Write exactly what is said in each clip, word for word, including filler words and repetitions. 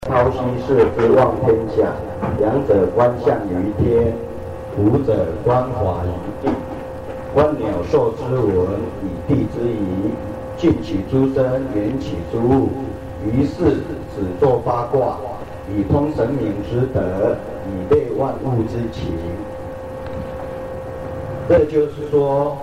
超西视之望天下，仰者观象于天，俯者观法于地。观鸟兽之文，以地之宜，近取诸生，远取诸物。于是始作八卦，以通神明之德，以类万物之情。这就是说，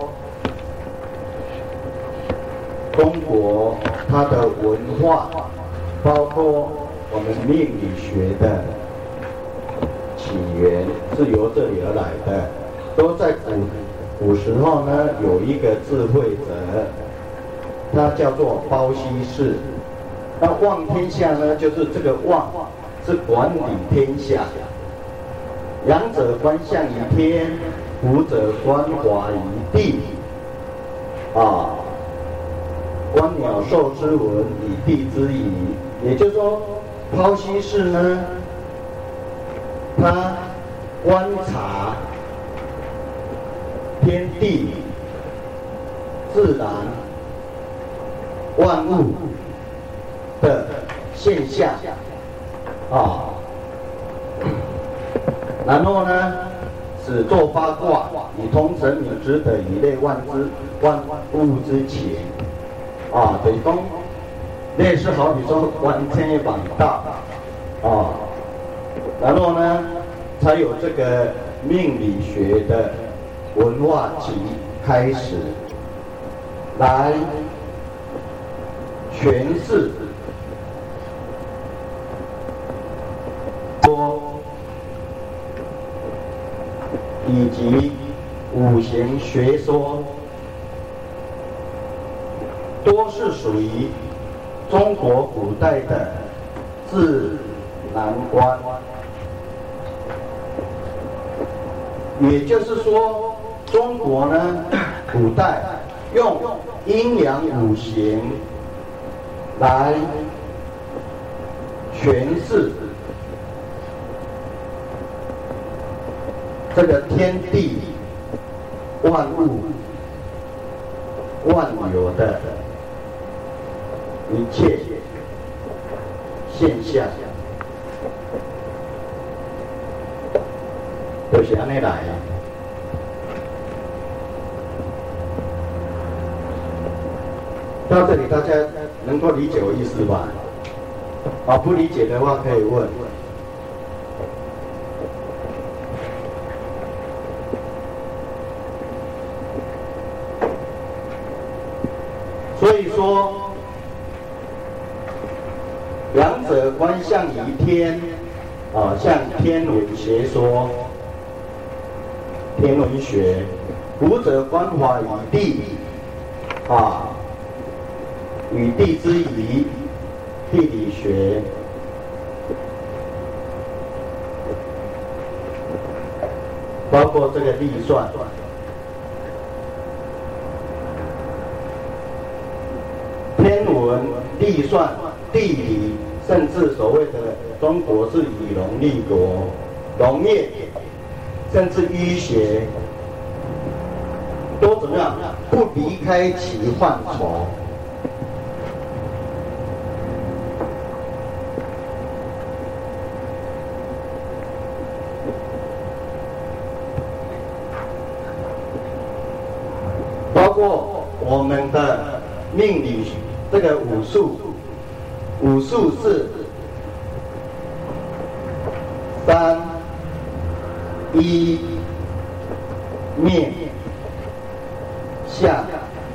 中国它的文化，包括我们命理学的起源是由这里而来的，都在古古时候呢，有一个智慧者，他叫做包西氏。那望天下呢，就是这个望是管理天下，仰者观象于天，俯者观法于地，啊，观鸟兽之文，以地之宜。也就是说，剖析氏呢，他观察天地、自然、万物的现象啊，然后呢，始作八卦，以通神明之德，以类万之万物之情啊，等于说，类似好比说观天望道啊，然后呢，才有这个命理学的文化起开始，来诠释说以及五行学说，多是属于中国古代的自然观。也就是说，中国呢，古代用阴阳五行来诠释这个天地万物万有的一切现象，就是安尼来。到这里大家能够理解我意思吧？啊，不理解的话可以问。所以说，仰者观象于天，啊，像天文学说、天文学；俯者观法于地，啊，与地之宜，地理学。包括这个历算。天文、历算、地理，甚至所谓的中国是以农立国，农业，甚至医学，都怎么样？不离开其范畴。包括我们的命理。这个武术，武术是三一面相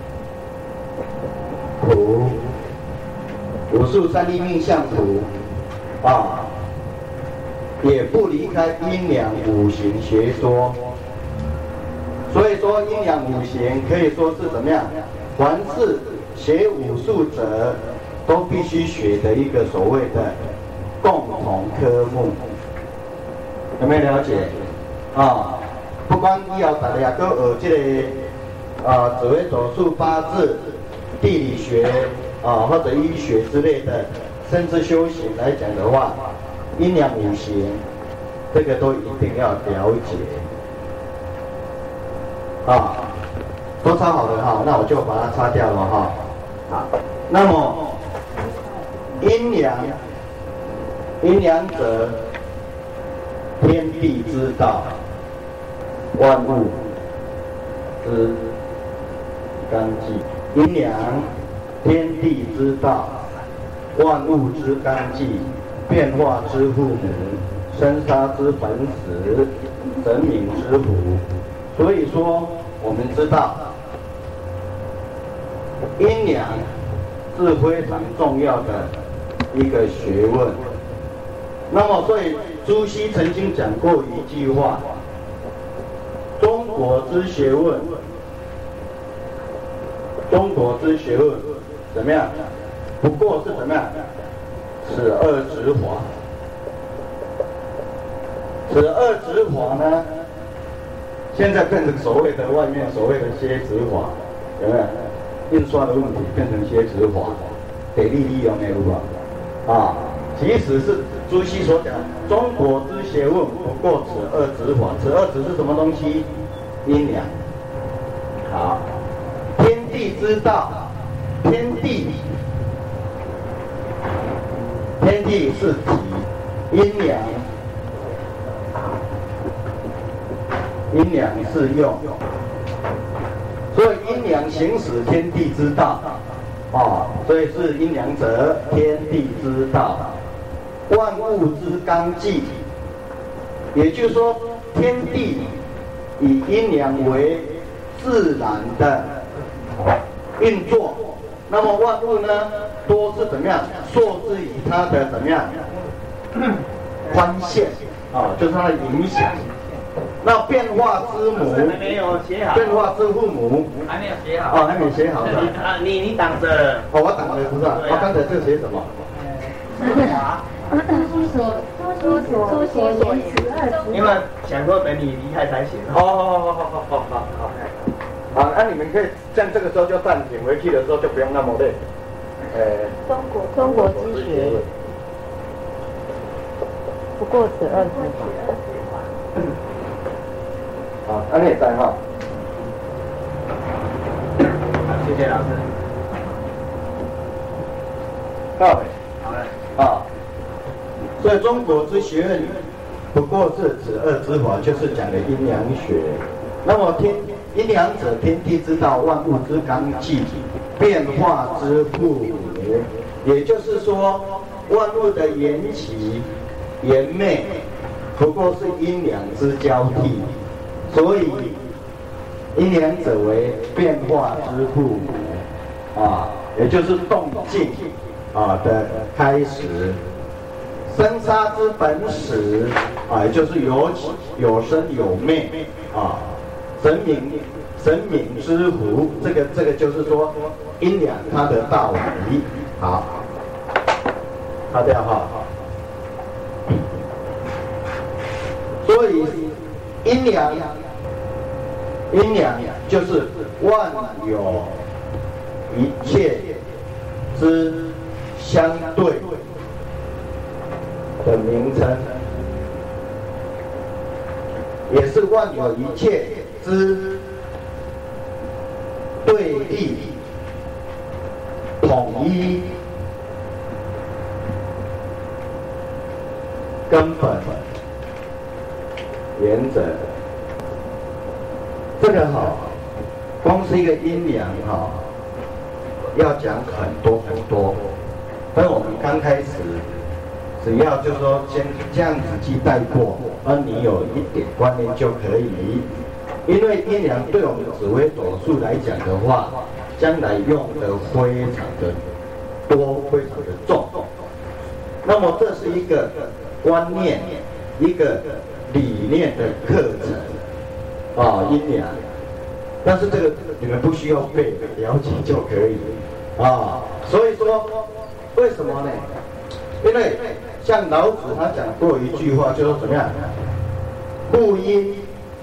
图，武术三一命相图啊，也不离开阴阳五行学说。所以说，阴阳五行可以说是怎么样？凡是学武术者都必须学的一个所谓的共同科目，有没有了解？啊，不光以后大家都学这个啊紫微斗数、八字、地理学啊或者医学之类的，甚至修行来讲的话，阴阳五行这个都一定要了解啊。都抄好了哈，那我就把它擦掉了哈。 好，那么阴阳阴阳者，天地之道，万物之纲纪。阴阳，天地之道，万物之纲纪，变化之父母，生杀之本始，神明之福。所以说，我们知道阴阳是非常重要的一个学问。那么，所以朱熹曾经讲过一句话：中国之学问，中国之学问怎么样？不过是怎么样？此二执法。此二执法呢，现在变成所谓的外面所谓的蝎子法，有没有？印刷的问题变成蝎子法，得利利用的有无？啊，其实是朱熹所讲，中国之学问不过此二执法。此二执是什么东西？阴阳。好，天地之道，天地，天地是体，阴阳，阴阳是用。所以阴阳行使天地之道，啊，所以是阴阳者，天地之道，万物之纲纪。也就是说，天地以阴阳为自然的运作，那么万物呢，都是怎么样？受制于它的怎么样宽限啊，就是它的影响。那变化之母， 还没有写好。 变化之父母， 还没有写好。 哦，还没写好的。 你啊，你你挡着。 哦，我挡着是不是？我刚才这写什么？ 出所出所出所言辞二十。 因为想说等你离开才写。 哦，好好好好好好好好。好，那你们可以像这个时候就暂停，回去的时候就不用那么累。呃， 中国中国之学，不过此二十法。 好，那你也在哈。 谢谢老师。 好， 好嘞。 啊，所以中国之学问不过是此二之法，就是讲的阴阳学。那么天阴阳者，天地之道，万物之纲纪，变化之父母。也就是说，万物的缘起、缘灭，不过是阴阳之交替。所以，阴阳者为变化之父母，啊，也就是动静啊的开始，生杀之本始，啊，也就是有起有生有灭，啊，神明神明之福，这个这个就是说阴阳它的道理，好，擦掉哈，所以阴阳。阴阳就是万有一切之相对的名称，也是万有一切之对立、统一、根本原则。这个好，光是一个阴阳哈，要讲很多很多。但我们刚开始，只要就是说先这样子去带过，而你有一点观念就可以。因为阴阳对我们紫微斗数来讲的话，将来用的非常的多，非常的重。那么这是一个观念，一个理念的课程。啊，阴阳，但是这个你们不需要背，了解就可以啊。所以说，为什么呢？因为像老子他讲过一句话，就说怎么样？不阴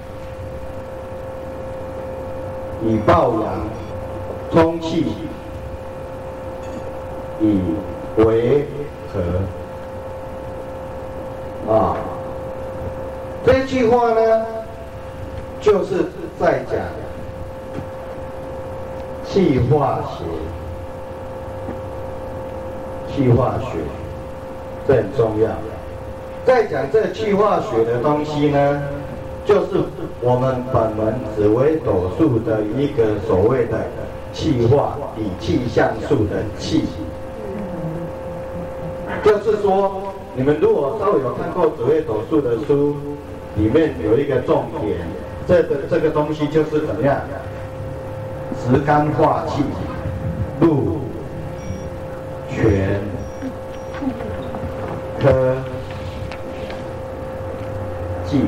以暴阳，充气以为和。啊，这句话呢？就是在讲气化学，气化学这很重要。 在讲这气化学的东西呢，就是我们本门紫微斗数的一个所谓的气化理气象数的气。就是说，你们如果稍微有看过紫微斗数的书，里面有一个重点，这个这个东西就是怎么样？时干化气，禄、权、科、忌，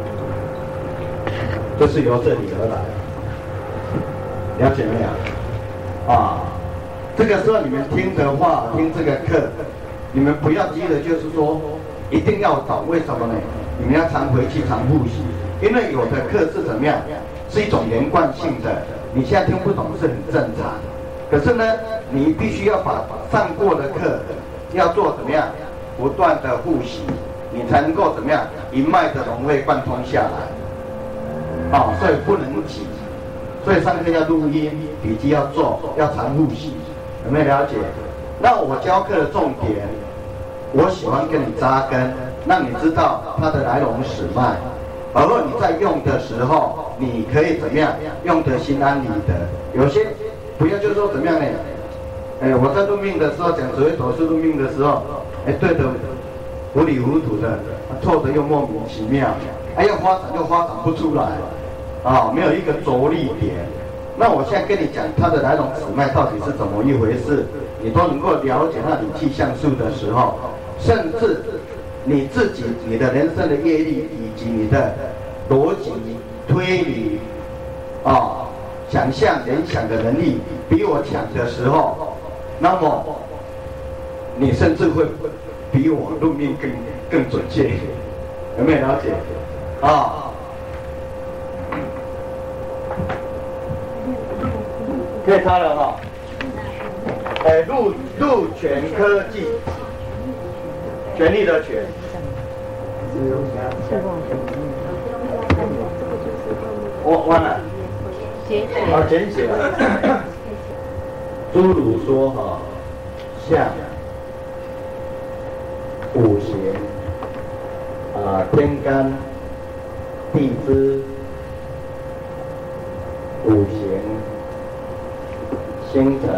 就是由这里而来。了解没有？啊，这个时候你们听的话，听这个课。你们不要急的，就是说一定要懂，为什么呢？你们要常回去常复习，因为有的课是怎么样，是一种连贯性的，你现在听不懂是很正常。可是呢，你必须要把上过的课要做怎么样，不断的复习，你才能够怎么样，一脉的融会贯通下来。啊，所以不能急，所以上课要录音，笔记要做，要常复习，有没有了解？那我教课的重点，我喜欢跟你扎根，让你知道它的来龙史脉，而后你在用的时候，你可以怎么样用得心安理得。有些不要就是说怎么样呢？哎，我在录命的时候讲紫微斗数录命的时候，哎，对的糊里糊涂的，错的又莫名其妙，哎，要发展又发展不出来，啊，没有一个着力点。那我现在跟你讲它的来龙史脉到底是怎么一回事，你都能够了解那理气象数的时候，甚至你自己你的人生的业力以及你的逻辑推理啊、想象联想的能力比我强的时候，那么你甚至会比我入命更更准确，有没有了解啊？可以擦了哈。哎，禄禄权科技，权力的权。我忘了。简写。啊，简写。诸如说哈，像五行啊，天干、地支、五行。星辰，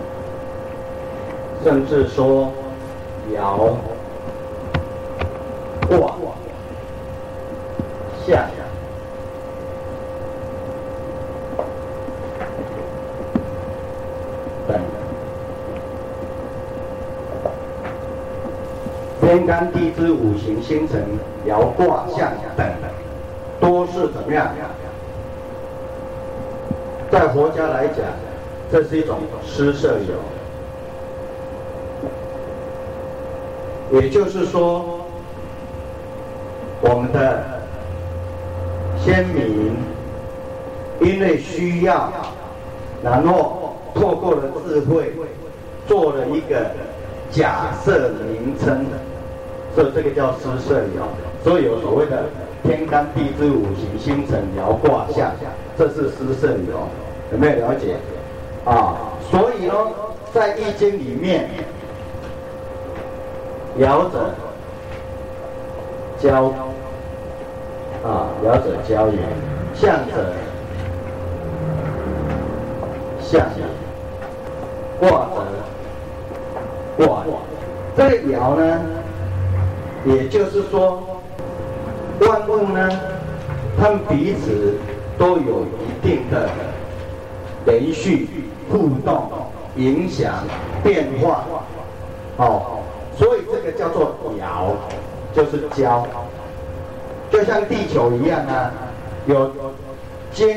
甚至说爻、卦、象、等，天干地支五行星辰爻卦象等，都是怎么样？在佛家来讲，这是一种施舍有，也就是说，我们的先民因为需要，然后透过了智慧，做了一个假设名称，所以这个叫施舍有。所以有所谓的天干地支五行星辰爻卦象，这是施舍有，有没有了解？啊，所以呢，在易经里面，爻者交，啊，爻者交也，象者象也，卦者卦。这个爻呢，也就是说，万物呢，它们彼此都有一定的连续。互动、影响、变化，哦，所以这个叫做爻，就是交，就像地球一样啊，有